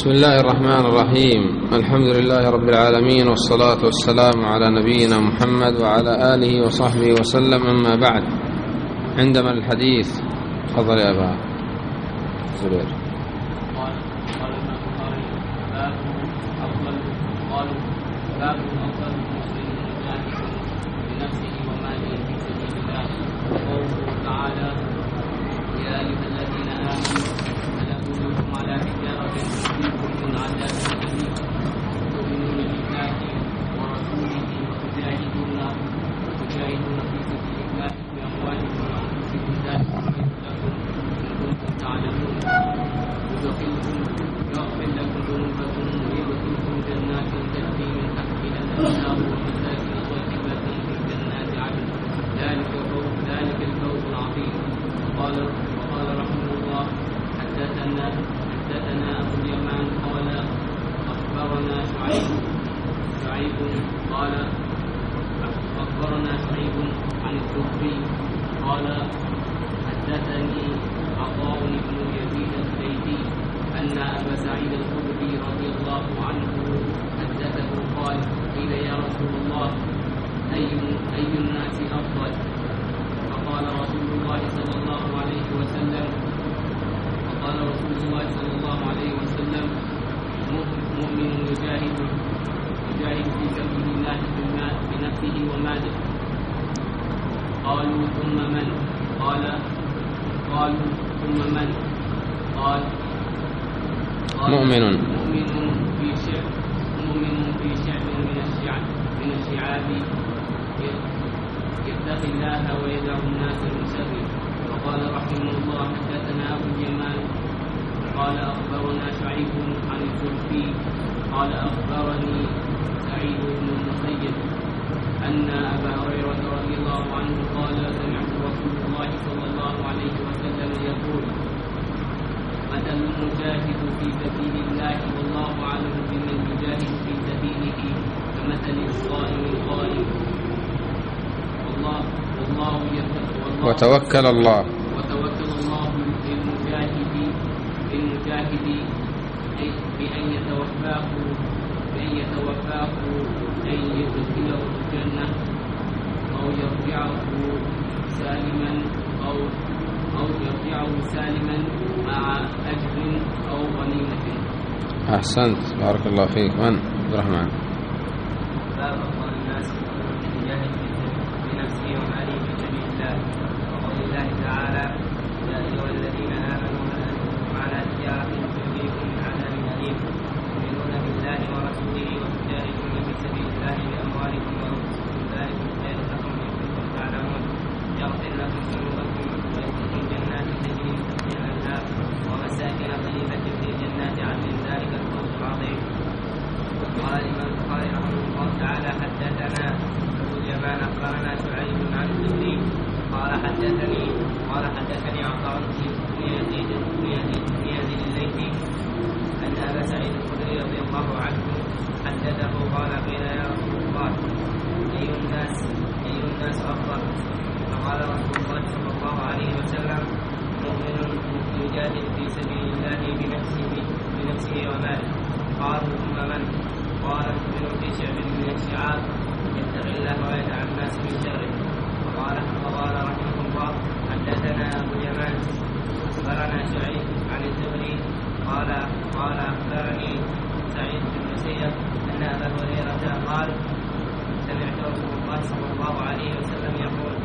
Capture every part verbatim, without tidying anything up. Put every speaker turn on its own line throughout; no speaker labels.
بسم الله الرحمن الرحيم. الحمد لله رب العالمين، والصلاة والسلام على نبينا محمد وعلى آله وصحبه وسلم. أما بعد، عندما الحديث تفضل يا أبا زبير.
قال قال البخاري باب أفضل قالوا باب أفضل المسلم مجاهد بنفسه وماله في سبيل الله، وقوله تعالى يا أيها الذين آمنوا هل أدلكم على تجارة تنجيكم من عذاب أليم تؤمنون بالله ورسوله وتجاهدون وتجاهدون في سبيل الله بأموالكم وأنفسكم ذلك خير لكم إن كنتم تعلمون يدخلكم يغفر لكم ذنوبكم ويدخلكم جنات تجري من تحتها الأنهار ومساكن طيبة في جنات عدن ذلك الفوز ذلك الفوز العظيم. وقال وقال رحمه الله حدثنا حدثنا أبو اليمان قال أخبرنا شعيب شعيب قال أخبرنا شعيب عن الزهري قال حدثني عطاء بن يزيد الزيدي أن أبا سعيد الخدري رضي الله عنه حدثه قال قيل يا رسول الله أي أي الناس أفضل؟ فقال رسول الله صلى الله عليه وسلم فقال رسول الله صلى الله عليه وسلم مؤمن يجاهد يجاهد في سبيل الله بنفسه وماله. قالوا ثم من؟ قال قالوا ثم من؟ قال
مؤمن
مؤمن في شعب مؤمن في شعب من الشعب من الشعاب يتقي الله ويدع الناس من شره. وقال رحمه الله حدثنا أبو اليمان قال أخبرنا شعيب عن الزهري قال أخبرني سعيد بن المسيب أن أبا هريرة رضي الله عنه قال سمعت رسول الله صلى الله عليه وسلم يقول مثل المجاهد في سبيل الله والله أعلم بمن يجاهد في سبيله كمثل الصائم القائم والله والله يتقى
وتوكل الله
وتوكل الله للمجاهد للمجاهد بأن يتوفاه بأن يتوفاه أن يدخله الجنة أو يرجعه سالما أو أو يرجعه سالما مع أجر أو غنيمة.
أحسنت، بارك الله فيك. من عبد الرحمن؟
باب أفضل الناس يجاهد بنفسه وماله في سبيل الله، وقول الله تعالى يا أيها الذين آمنوا هل أدلكم على تجارة تنجيكم من عذاب أليم تؤمنون بالله ورسوله وتجاهدون في سبيل الله بأموالكم وأنفسكم ذلك خير لكم إن كنتم تعلمون يغفر لكم ذنوبكم ويدخلكم جنات تجري من تحتها الأنهار ومساكن طيبة في جنات عدن ذلك الفوز العظيم. قال الإمام البخاري رحمه الله تعالى حدثنا أبو اليمان أخبرنا شعيب عن الزهري قال حدثني قال حدثني عطاء بن يزيد بن يزيد الليثي أن أبا سعيد الخدري رضي الله عنه حدثه قال قيل يا رسول الله أي الناس أي الناس أفضل؟ فقال رسول الله صلى الله عليه وسلم مؤمن يجاهد في سبيل الله بنفسه بنفسه وماله. قالوا ثم من؟ قال مؤمن في شعب من الشعاب يتقي الله ويدع الناس من شره. وقال وقال رحمه الله حدثنا أبو اليمان أخبرنا شعيب عن الزهري قال قال أخبرني سعيد بن المسيب أن أبا هريرة قال سمعت رسول الله صلى الله عليه وسلم يقول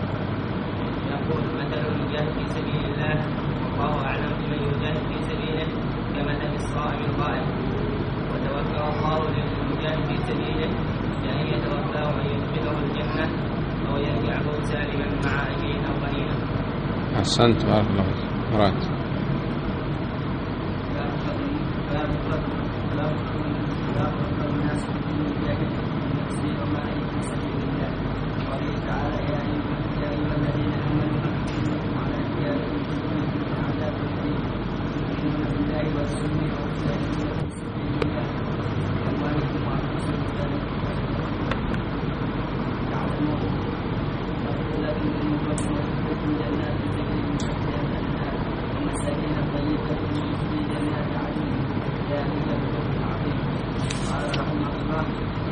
يقول مثل المجاهد في سبيل الله والله أعلم بمن يجاهد في سبيله كمثل الصائم القائم وتوكل الله للمجاهد في سبيله بأن يتوفاه وأن يدخله الجنة أو يرجعه سالما مع أجر أو غنيمة.
أحسنت، بارك الله فيك. مراد
ومساكن طيبة في جنات عدن الله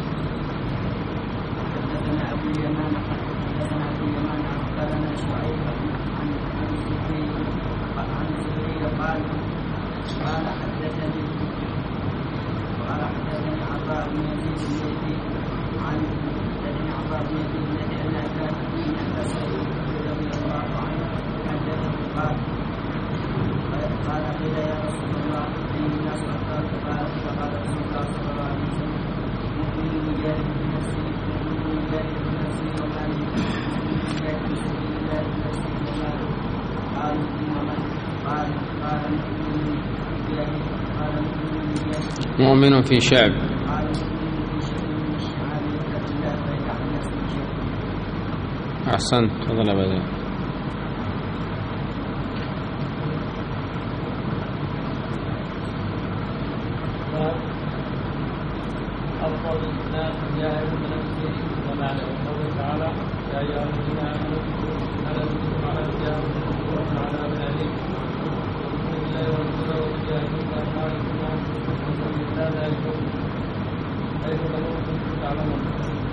حدثنا أبو اليمان حدثنا أبو اليمان أخبرنا شعيب عن عن الزهري عن الزهري قال قال حدثني قال حدثني عطاء بن يزيد الليثي عن حدثني عطاء بن يزيد الليثي أن كان من أبي سعيد رضي الله عنه حدثه قال قال قيل يا رسول الله أي الناس أفضل قال فقال رسول الله صلى الله عليه وسلم مؤمن يجاهد بنفسه مؤمن يجاهد بنفسه وماله مؤمن يجاهد بسبيل الله بنفسه وماله قالوا ثم من قال قال مؤمن يجاهد قال مؤمن يجاهد
مؤمن في شعب
قال مؤمن في شعب من الشعاب يتقي الله فيجعل نفسه شيئا.
أحسنت. تفضل أبدا.
أفضل الناس جاهد بنفسه ومعنى قوله تعالى يا أيها الذين آمنوا ألا تدلوا على الجهاد وأن على ذلك بسم الله ورسوله وجاهدوا بأموالكم وأنفسكم في الله ذلكم حيث لو كنتم تعلمون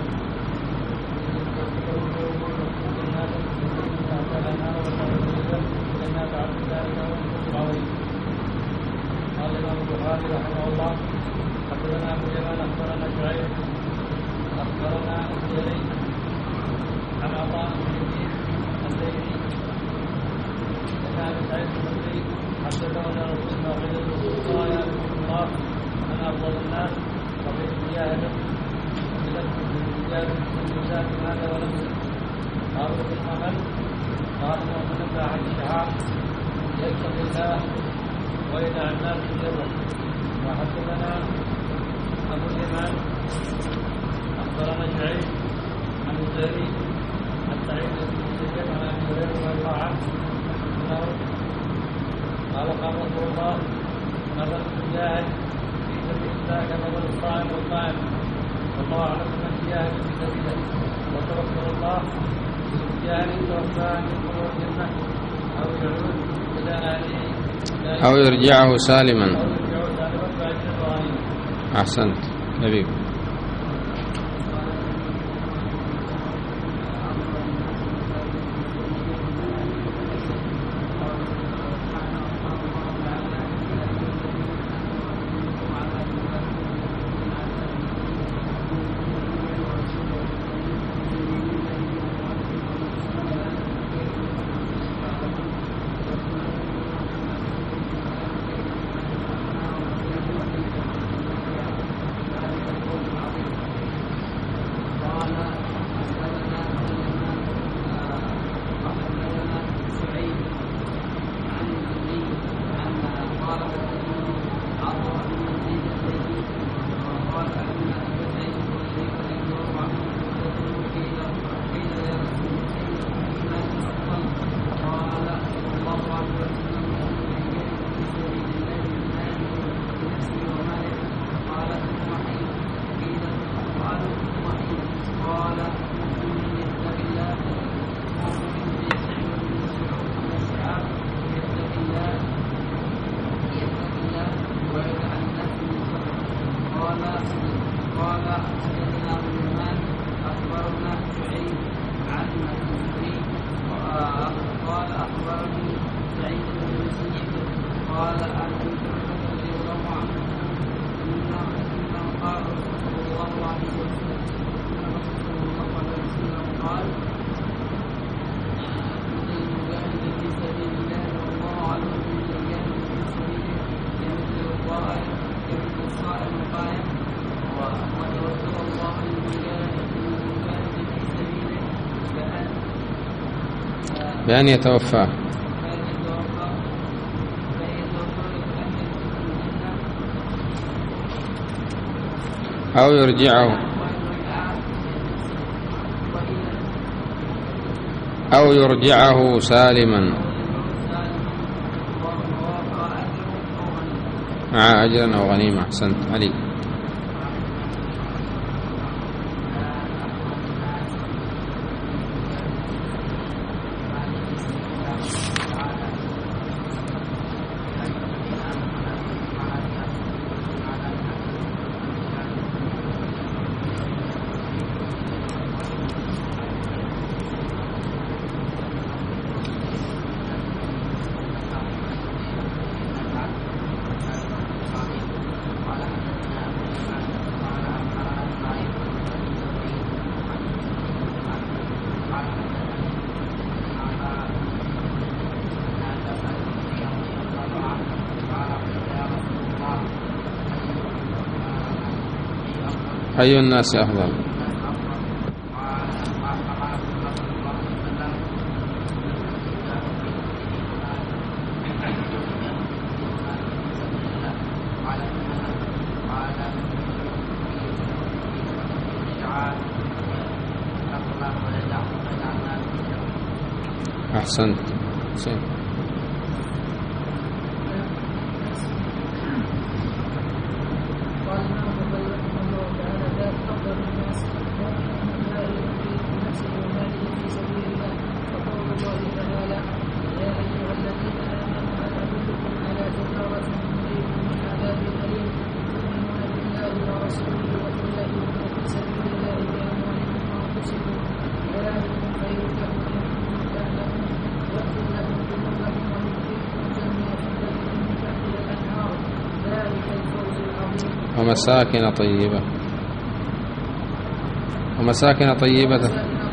قال الإمام البخاري رحمه الله حدثنا أبو اليمان أخبرنا شعيب أخبرنا الزهري عن عطاء بن يزيد الليثي وكان سعيد الخدري حدثه أن رسول الله قال يا رسول الله من أفضل الناس فقد جاهد بنفسه بالنساء ماذا ونفسه قالوا ثم من قال من نفع عن الشعاب يتقي الله ويدع الناس شره. وحدثنا أبو اليمان أخبرنا شعيب عن الزهري عن سعيد بن مسيب عن أبي هريرة رضي الله عنه أنه قال قال رسول الله مثل المجاهد في سبيل الله كمثل الصائم والقائم والله أعلم من جاهد في سبيله وتوكل الله بالمجاهد توفاه منكم والجنة أو يعود إلى أهله
أو يرجعه سالما.
أو يرجعه سالما فأجر غنيما.
أحسنت. لبيب. بأن يتوفاه أو يرجعه أو يرجعه سالما مع أجر أو غنيمة. أحسنت. علي. أي الناس أفضل؟ أحسنت. سين. ومساكن طيبة ومساكن طيبة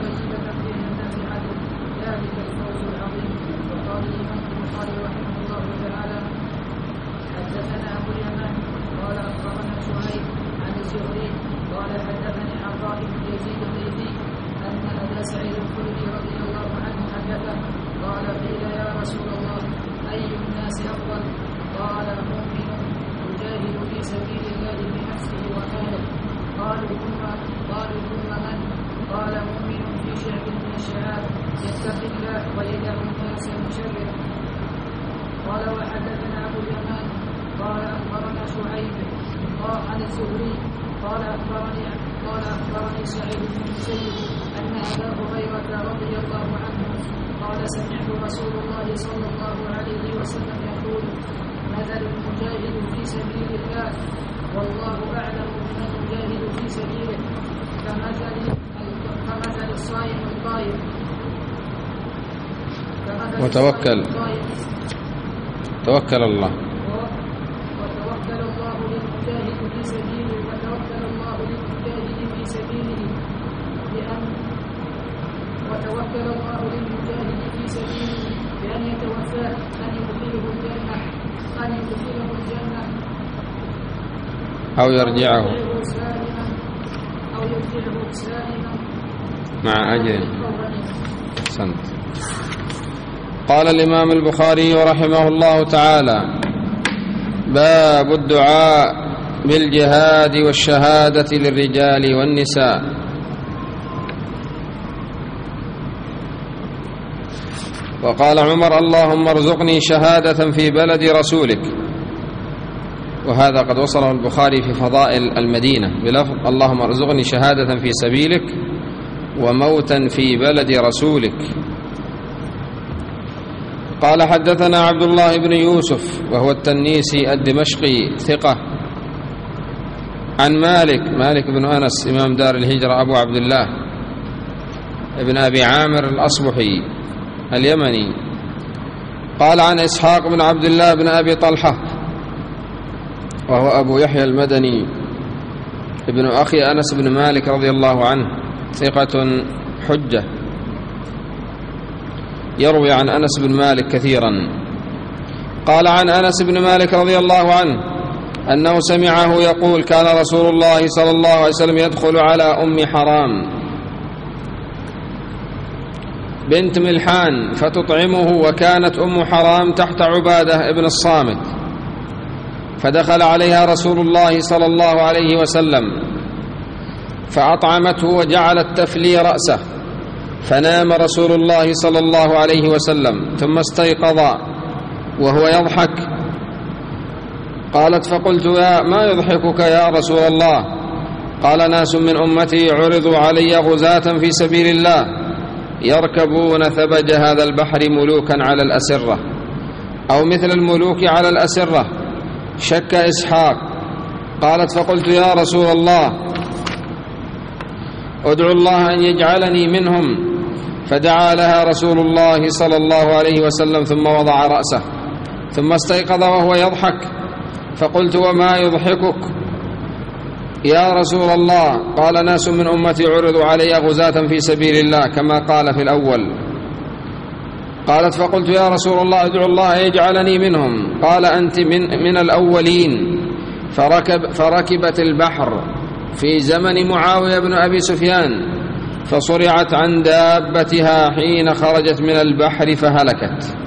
وتوكل توكل الله
وتوكل الله للمجاهد في سبيله وتوكل الله للمجاهد في سبيله بأن وتوكل الله للمجاهد في سبيله بأن يتوفاه أن يدخله الجنة أن يدخله الجنة
أو يرجعه
أو يرجعه سالما
مع أجر. أحسنت. قال الإمام البخاري رحمه الله تعالى: باب الدعاء بالجهاد والشهادة للرجال والنساء. وقال عمر: اللهم ارزقني شهادة في بلد رسولك. وهذا قد وصله البخاري في فضائل المدينة بلفظ: اللهم ارزقني شهادة في سبيلك وموتا في بلد رسولك. قال: حدثنا عبد الله بن يوسف وهو التنيسي الدمشقي ثقة، عن مالك مالك بن أنس إمام دار الهجرة أبو عبد الله ابن أبي عامر الأصبحي اليمني. قال: عن إسحاق بن عبد الله بن أبي طلحة وهو أبو يحيى المدني ابن أخي أنس بن مالك رضي الله عنه ثقة حجة، يروي عن أنس بن مالك كثيرا. قال: عن أنس بن مالك رضي الله عنه أنه سمعه يقول: كان رسول الله صلى الله عليه وسلم يدخل على أم حرام بنت ملحان فتطعمه، وكانت أم حرام تحت عبادة ابن الصامت، فدخل عليها رسول الله صلى الله عليه وسلم فأطعمته وجعلت تفلي رأسه، فنام رسول الله صلى الله عليه وسلم ثم استيقظ وهو يضحك. قالت: فقلت: يا ما يضحكك يا رسول الله؟ قال: ناس من أمتي عرضوا علي غزاة في سبيل الله يركبون ثبج هذا البحر ملوكا على الأسرة، أو مثل الملوك على الأسرة. شك إسحاق. قالت: فقلت: يا رسول الله ادعو الله أن يجعلني منهم. فدعا لها رسول الله صلى الله عليه وسلم ثم وضع رأسه، ثم استيقظ وهو يضحك. فقلت: وما يضحكك يا رسول الله؟ قال: ناس من أمتي عرضوا علي غزاة في سبيل الله كما قال في الأول. قالت: فقلت: يا رسول الله ادعو الله يجعلني منهم. قال: أنت من, من الأولين. فركب فركبت البحر في زمن معاوية بن أبي سفيان فصرعت عن دابتها حين خرجت من البحر فهلكت.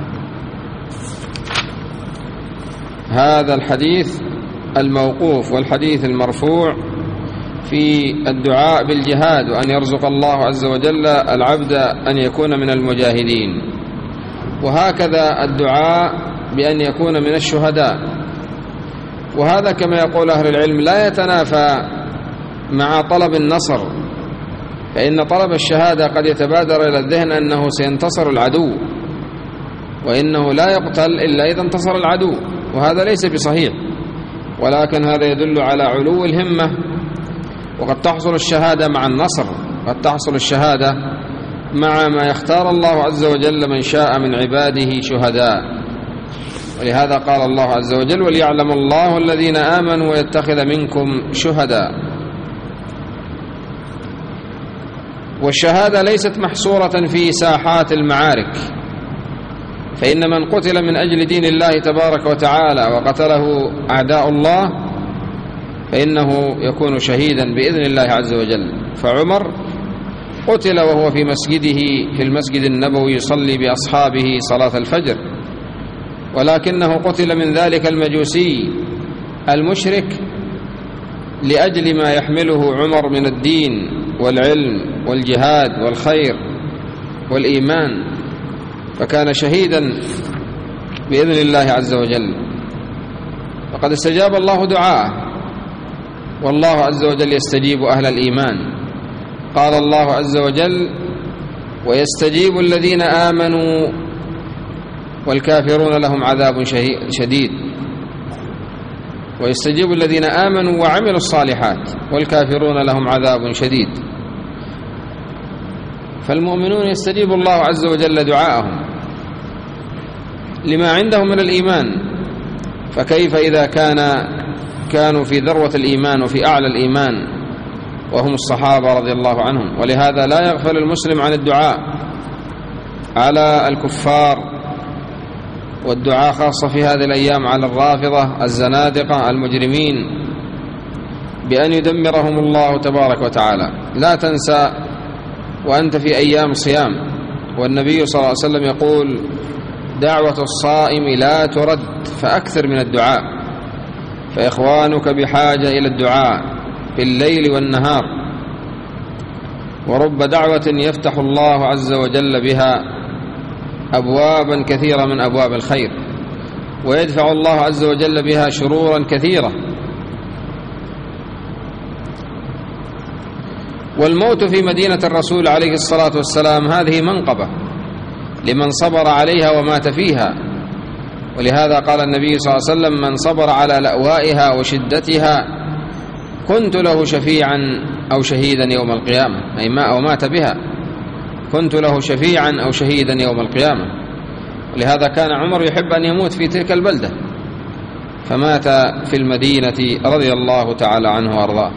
هذا الحديث الموقوف. والحديث المرفوع في الدعاء بالجهاد وأن يرزق الله عز وجل العبد أن يكون من المجاهدين، وهكذا الدعاء بأن يكون من الشهداء. وهذا كما يقول أهل العلم لا يتنافى مع طلب النصر، فإن طلب الشهادة قد يتبادر إلى الذهن أنه سينتصر العدو، وإنه لا يقتل إلا إذا انتصر العدو، وهذا ليس بصحيح، ولكن هذا يدل على علو الهمة. وقد تحصل الشهادة مع النصر، قد تحصل الشهادة مع ما يختار الله عز وجل من شاء من عباده شهداء. ولهذا قال الله عز وجل: وليعلم الله الذين آمنوا ويتخذ منكم شهداء. والشهادة ليست محصورة في ساحات المعارك، فإن من قتل من أجل دين الله تبارك وتعالى وقتله أعداء الله فإنه يكون شهيدا بإذن الله عز وجل. فعمر قتل وهو في مسجده في المسجد النبوي يصلي بأصحابه صلاة الفجر، ولكنه قتل من ذلك المجوسي المشرك لأجل ما يحمله عمر من الدين والعلم والجهاد والخير والإيمان، فكان شهيدا بإذن الله عز وجل. فقد استجاب الله دعاءه، والله عز وجل يستجيب أهل الإيمان. قال الله عز وجل: ويستجيب الذين آمنوا والكافرون لهم عذاب شديد. ويستجيب الذين آمنوا وعملوا الصالحات والكافرون لهم عذاب شديد. فالمؤمنون يستجيب الله عز وجل دعاءهم لما عندهم من الإيمان، فكيف إذا كان كانوا في ذروة الإيمان وفي أعلى الإيمان وهم الصحابة رضي الله عنهم. ولهذا لا يغفل المسلم عن الدعاء على الكفار، والدعاء خاصة في هذه الأيام على الرافضة الزنادقة المجرمين بأن يدمرهم الله تبارك وتعالى. لا تنسى وأنت في أيام صيام، والنبي صلى الله عليه وسلم يقول: دعوة الصائم لا ترد، فأكثر من الدعاء، فإخوانك بحاجة إلى الدعاء في الليل والنهار. ورب دعوة يفتح الله عز وجل بها أبوابا كثيرة من أبواب الخير، ويدفع الله عز وجل بها شرورا كثيرة. والموت في مدينة الرسول عليه الصلاة والسلام هذه منقبة لمن صبر عليها ومات فيها. ولهذا قال النبي صلى الله عليه وسلم: من صبر على لأوائها وشدتها كنت له شفيعا أو شهيدا يوم القيامة، أي ما أو مات بها كنت له شفيعا أو شهيدا يوم القيامة. ولهذا كان عمر يحب أن يموت في تلك البلدة، فمات في المدينة رضي الله تعالى عنه وأرضاه.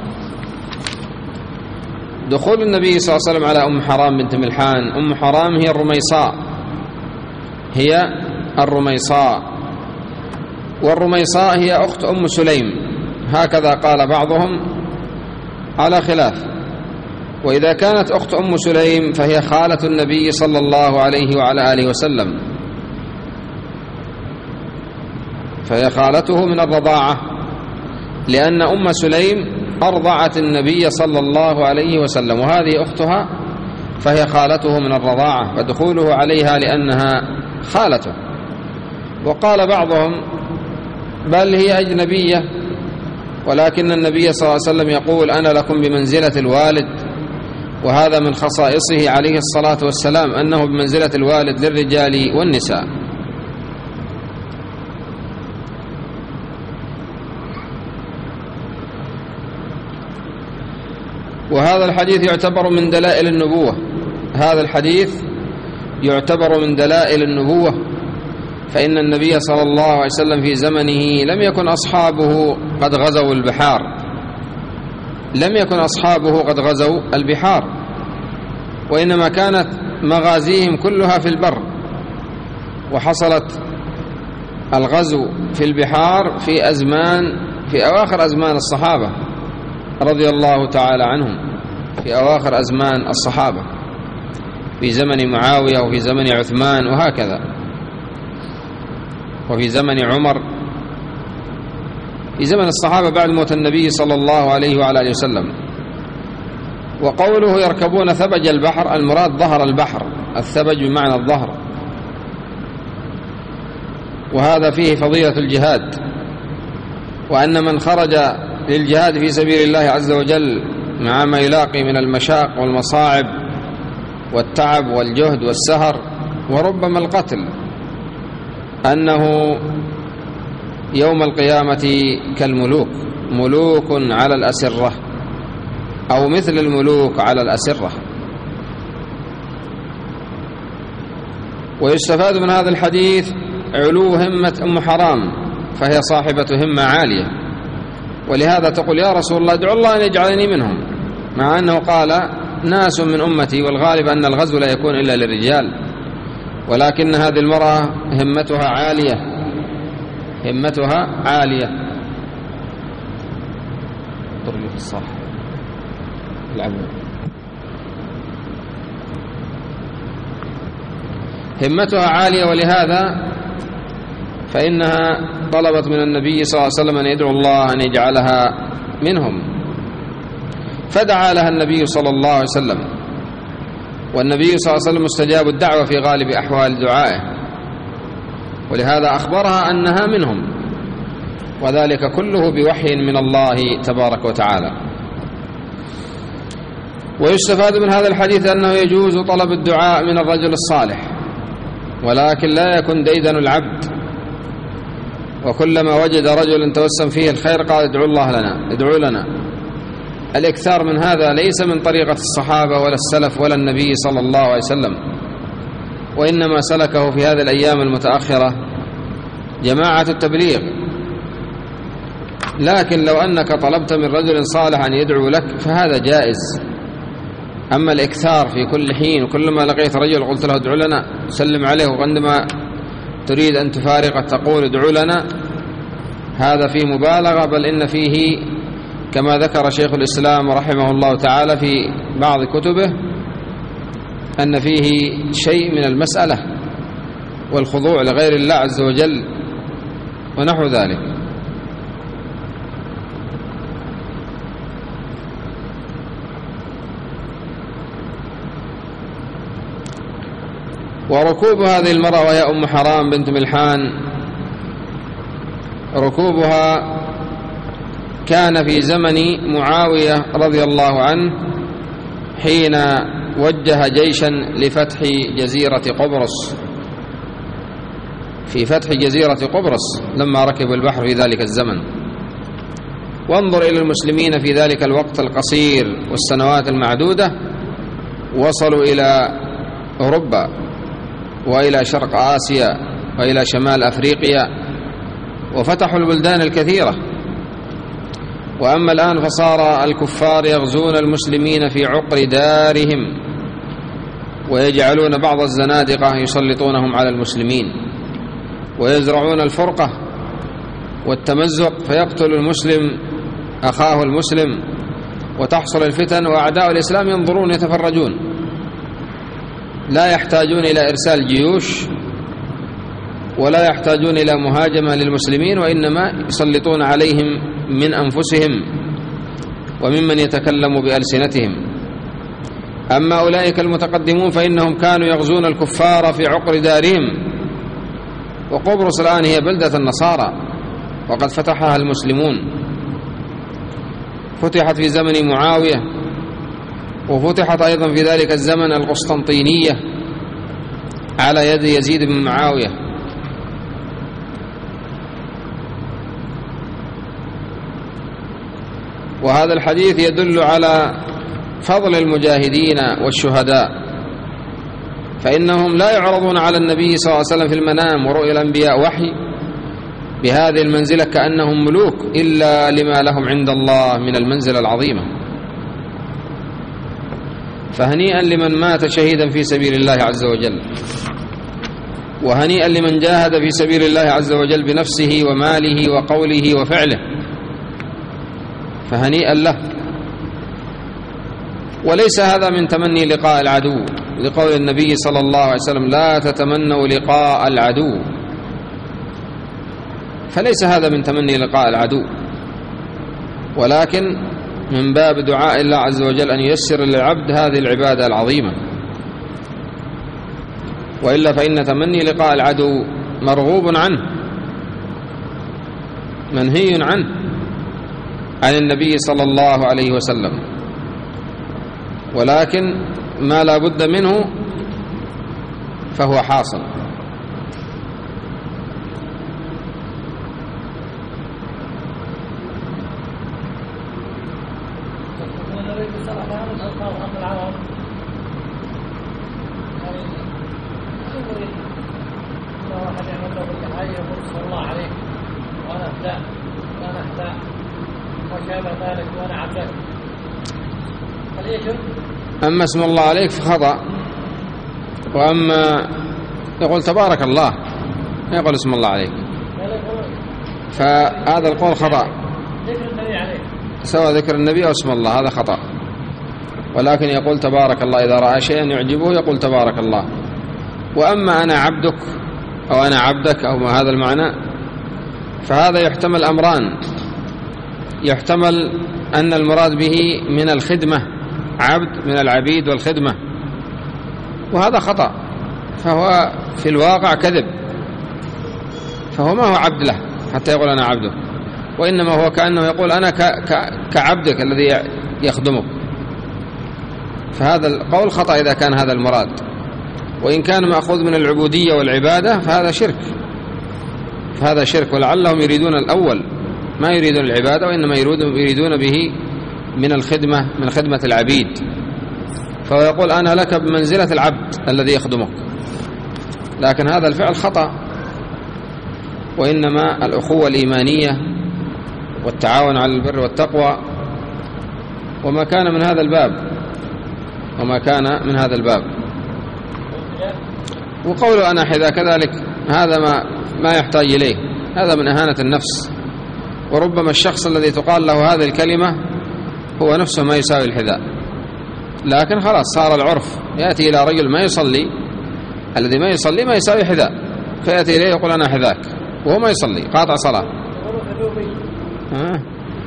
دخول النبي صلى الله عليه وسلم على أم حرام بنت ملحان. أم حرام هي الرميصاء، هي الرميصاء والرميصاء هي أخت أم سليم، هكذا قال بعضهم على خلاف. وإذا كانت أخت أم سليم فهي خالة النبي صلى الله عليه وعلى آله وسلم، فهي خالته من الرضاعة، لأن أم سليم أرضعت النبي صلى الله عليه وسلم، وهذه أختها فهي خالته من الرضاعة، فدخوله عليها لأنها خالته. وقال بعضهم بل هي أجنبية، ولكن النبي صلى الله عليه وسلم يقول: أنا لكم بمنزلة الوالد، وهذا من خصائصه عليه الصلاة والسلام أنه بمنزلة الوالد للرجال والنساء. وهذا الحديث يعتبر من دلائل النبوة، هذا الحديث يعتبر من دلائل النبوة، فإن النبي صلى الله عليه وسلم في زمنه لم يكن أصحابه قد غزوا البحار، لم يكن أصحابه قد غزوا البحار، وإنما كانت مغازيهم كلها في البر، وحصلت الغزو في البحار في أزمان في أواخر أزمان الصحابة رضي الله تعالى عنهم في أواخر أزمان الصحابة، في زمن معاوية وفي زمن عثمان وهكذا، وفي زمن عمر، في زمن الصحابة بعد موت النبي صلى الله عليه وعلى آله وسلم. وقوله يركبون ثبج البحر، المراد ظهر البحر، الثبج بمعنى الظهر، وهذا فيه فضيلة الجهاد، وأن من خرج للجهاد في سبيل الله عز وجل مع ما يلاقي من المشاق والمصاعب والتعب والجهد والسهر وربما القتل، أنه يوم القيامة كالملوك، ملوك على الأسرة أو مثل الملوك على الأسرة. ويستفاد من هذا الحديث علو همة أم حرام، فهي صاحبة همة عالية، ولهذا تقول يا رسول الله ادعو الله أن يجعلني منهم، مع أنه قال ناس من أمتي، والغالب أن الغزو لا يكون إلا للرجال، ولكن هذه المرأة همتها عالية، همتها عالية. ضربي في الصح العبد. همتها عالية، ولهذا فإنها طلبت من النبي صلى الله عليه وسلم أن يدعو الله أن يجعلها منهم، فدعا لها النبي صلى الله عليه وسلم، والنبي صلى الله عليه وسلم مستجاب الدعوة في غالب أحوال دعائه، ولهذا أخبرها أنها منهم، وذلك كله بوحي من الله تبارك وتعالى. ويستفاد من هذا الحديث أنه يجوز طلب الدعاء من الرجل الصالح، ولكن لا يكن ديدن العبد، وكلما وجد رجل توسم فيه الخير قال ادعو الله لنا، ادعو لنا. الإكثار من هذا ليس من طريقة الصحابة ولا السلف ولا النبي صلى الله عليه وسلم، وإنما سلكه في هذه الأيام المتأخرة جماعة التبليغ. لكن لو أنك طلبت من رجل صالح أن يدعو لك فهذا جائز. أما الإكثار في كل حين وكلما لقيت رجل قلت له ادعو لنا، سلم عليه، وعندما تريد أن تفارق تقول ادعو لنا، هذا فيه مبالغة، بل إن فيه كما ذكر شيخ الإسلام رحمه الله تعالى في بعض كتبه أن فيه شيء من المسألة والخضوع لغير الله عز وجل ونحو ذلك. وركوب هذه المرأة وهي أم حرام بنت ملحان، ركوبها كان في زمن معاوية رضي الله عنه حين وجه جيشا لفتح جزيرة قبرص، في فتح جزيرة قبرص لما ركب البحر في ذلك الزمن. وانظر إلى المسلمين في ذلك الوقت القصير والسنوات المعدودة، وصلوا إلى أوروبا وإلى شرق آسيا وإلى شمال أفريقيا، وفتحوا البلدان الكثيرة. وأما الآن فصار الكفار يغزون المسلمين في عقر دارهم، ويجعلون بعض الزنادقة يسلطونهم على المسلمين، ويزرعون الفرقة والتمزق، فيقتل المسلم أخاه المسلم، وتحصل الفتن، وأعداء الإسلام ينظرون يتفرجون، لا يحتاجون إلى إرسال جيوش ولا يحتاجون إلى مهاجمة للمسلمين، وإنما يسلطون عليهم من أنفسهم وممن يتكلم بألسنتهم. أما أولئك المتقدمون فإنهم كانوا يغزون الكفار في عقر دارهم، وقبرص الآن هي بلدة النصارى وقد فتحها المسلمون، فتحت في زمن معاوية، وفتحت أيضا في ذلك الزمن القسطنطينية على يد يزيد بن معاوية. وهذا الحديث يدل على فضل المجاهدين والشهداء، فإنهم لا يعرضون على النبي صلى الله عليه وسلم في المنام ورؤيا الأنبياء وحي بهذه المنزلة كأنهم ملوك، إلا لما لهم عند الله من المنزلة العظيمة. فهنيئا لمن مات شهيدا في سبيل الله عز وجل، وهنيئا لمن جاهد في سبيل الله عز وجل بنفسه وماله وقوله وفعله، فهنيئا له. وليس هذا من تمني لقاء العدو، لقول النبي صلى الله عليه وسلم لا تتمنوا لقاء العدو، فليس هذا من تمني لقاء العدو، ولكن من باب دعاء الله عز وجل أن ييسر للعبد هذه العبادة العظيمة. وإلا فإن تمني لقاء العدو مرغوب عنه منهي عنه عن النبي صلى الله عليه وسلم، ولكن ما لا بد منه فهو حاصل. أما اسم الله عليك فخطأ، وأما يقول تبارك الله ما يقول اسم الله عليك، فهذا القول خطأ، سواء ذكر النبي أو اسم الله هذا خطأ، ولكن يقول تبارك الله إذا رأى شيئا يعجبه يقول تبارك الله. وأما أنا عبدك أو أنا عبدك أو ما هذا المعنى، فهذا يحتمل أمران، يحتمل أن المراد به من الخدمة عبد من العبيد والخدمة، وهذا خطأ، فهو في الواقع كذب، فهو ما هو عبد له حتى يقول أنا عبده، وإنما هو كأنه يقول أنا كعبدك الذي يخدمك، فهذا القول خطأ إذا كان هذا المراد. وإن كان مأخوذ من العبودية والعبادة فهذا شرك، فهذا شرك، ولعلهم يريدون الأول ما يريدون العبادة، وإنما يريدون به من الخدمة من خدمة العبيد، فهو يقول أنا لك بمنزلة العبد الذي يخدمك، لكن هذا الفعل خطأ، وإنما الأخوة الإيمانية والتعاون على البر والتقوى وما كان من هذا الباب وما كان من هذا الباب. وقوله أنا حذا كذلك هذا ما ما يحتاج إليه، هذا من إهانة النفس، وربما الشخص الذي تقال له هذه الكلمة هو نفسه ما يساوي الحذاء، لكن خلاص صار العرف، يأتي إلى رجل ما يصلي، الذي ما يصلي ما يساوي حذاء، فيأتي إليه يقول أنا حذاك وهو ما يصلي قاطع صلاة. آه.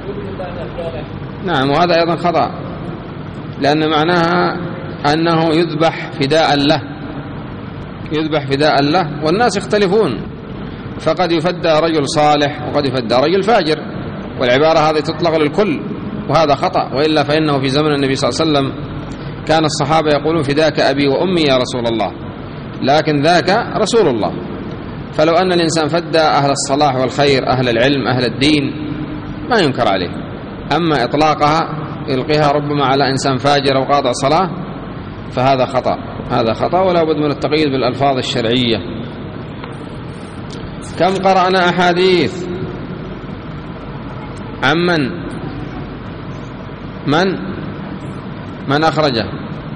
نعم، وهذا أيضا خطأ، لأن معناها أنه يذبح فداء له، يذبح فداء له، والناس يختلفون، فقد يفدى رجل صالح وقد يفدى رجل فاجر، والعبارة هذه تطلق للكل، وهذا خطأ. وإلا فإنه في زمن النبي صلى الله عليه وسلم كان الصحابة يقولون فداك أبي وأمي يا رسول الله، لكن ذاك رسول الله، فلو أن الإنسان فدى أهل الصلاح والخير أهل العلم أهل الدين ما ينكر عليه، أما إطلاقها يلقيها ربما على إنسان فاجر أو قاطع صلاة فهذا خطأ، هذا خطأ، ولا بد من التقييد بالألفاظ الشرعية. كم قرأنا أحاديث عمن من من أخرجه؟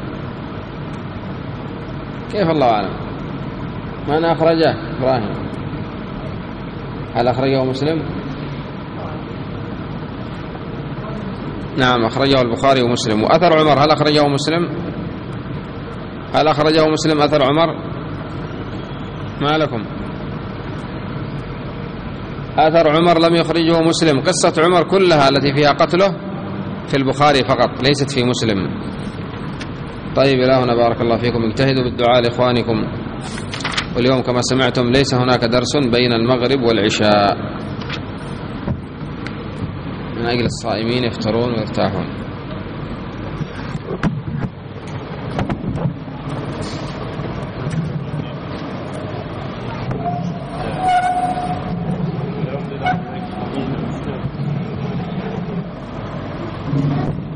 كيف الله أعلم من أخرجه؟ إبراهيم هل أخرجه مسلم؟ نعم أخرجه البخاري ومسلم. وأثر عمر هل أخرجه مسلم؟ هل أخرجه مسلم أثر عمر؟ ما لكم؟ أثر عمر لم يخرجه مسلم، قصة عمر كلها التي فيها قتله في البخاري فقط، ليست في مسلم. طيب إلهنا بارك الله فيكم، اجتهدوا بالدعاء لإخوانكم، واليوم كما سمعتم ليس هناك درس بين المغرب والعشاء من أجل الصائمين يفطرون ويرتاحون.